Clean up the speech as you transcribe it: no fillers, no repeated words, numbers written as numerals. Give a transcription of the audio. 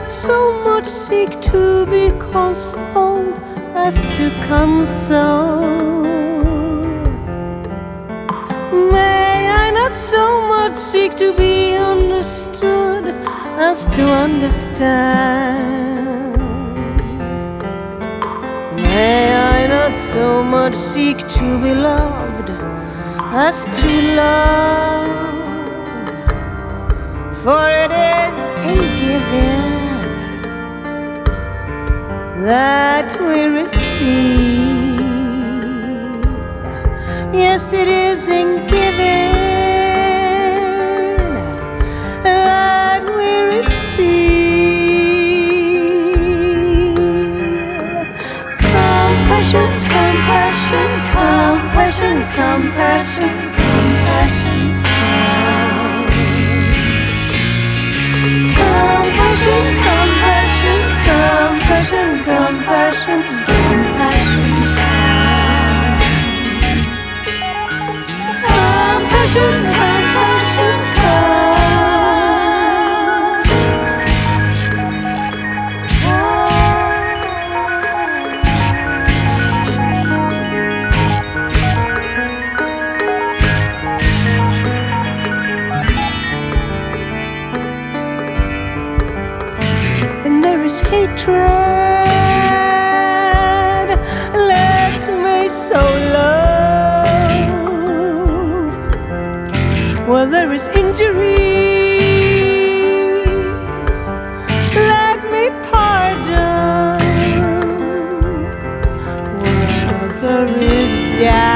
not so much seek to be consoled as to console. May I not so much seek to be understood as to understand. May I not so much seek to be loved as to love. For it is in giving that we receive. Yes, it is in giving that we receive. Compassion, compassion, compassion, compassion, compassion. Compassion, compassion, compassion, compassion, compassion. Compassion, compassion, and there is hatred, let me sow love. Where there is injury, let me pardon. Where there is doubt,